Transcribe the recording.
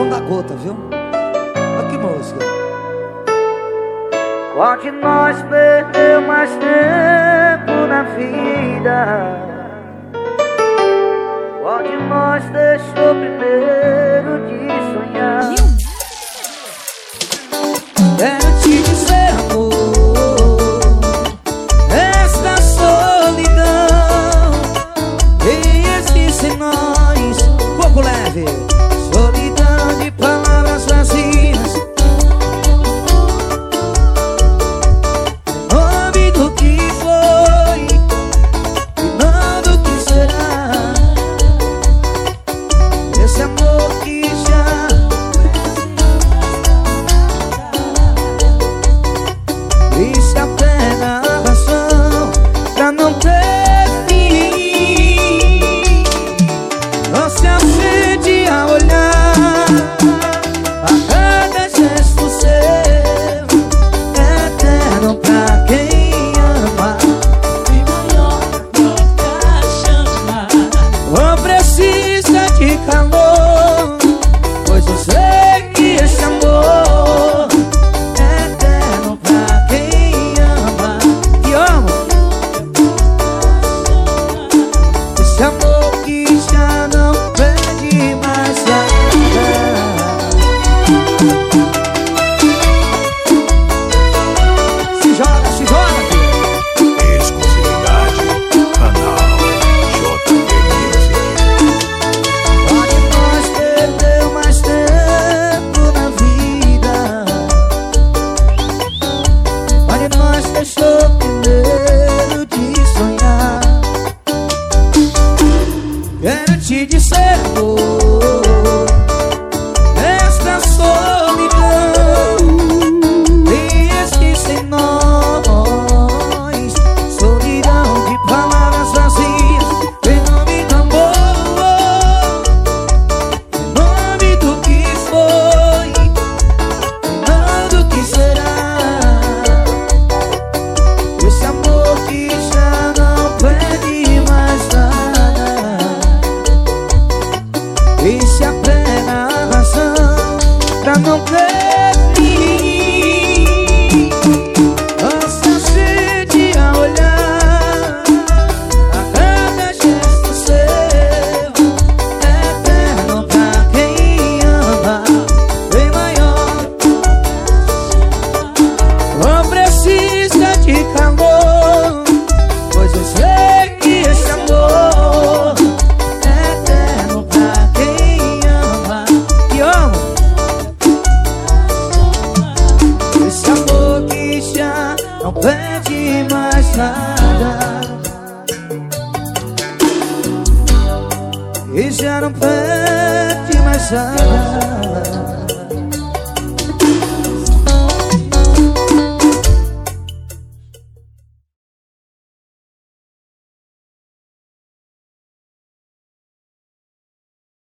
João da Gota, viu? Olha que música. Qual de nós perdeu mais tempo na vida? Qual de nós deixou primeiro de sonhar? Quero te dizer, amor, esta solidão que existe em nós, pouco leve, solidão de palavras vazias, nome do que foi e não do que será. Esse amor que já isso é apenas a razão pra não ter fim. Não se acende a olhar a cada gesto seu, eterno pra quem ama. Bem maior que a chama. Não precisa de calor, pois eu sei que esse amor é eterno pra quem ama. Que ama esse amor que já não pede mais nada. Se joga, filho. Exclusividade, canal JB Music. Onde nós perdeu mais tempo na vida, onde nós deixou primeiro de sonhar. Quero te dizer, amor, esta solidão que existe em nós, solidão de palavras vazias, em nome do amor, em nome do que foi, em nome do que será. Esse amor que já não pede mais nada, esse é apenas a razão pra não ter fim. Não se acende a olhar a cada gesto seu, eterno pra quem ama. Bem maior, não precisa de calor, pois eu sei que esse amor é eterno pra quem ama. Que ama esse amor que já não pede mais nada, e já não pede mais nada.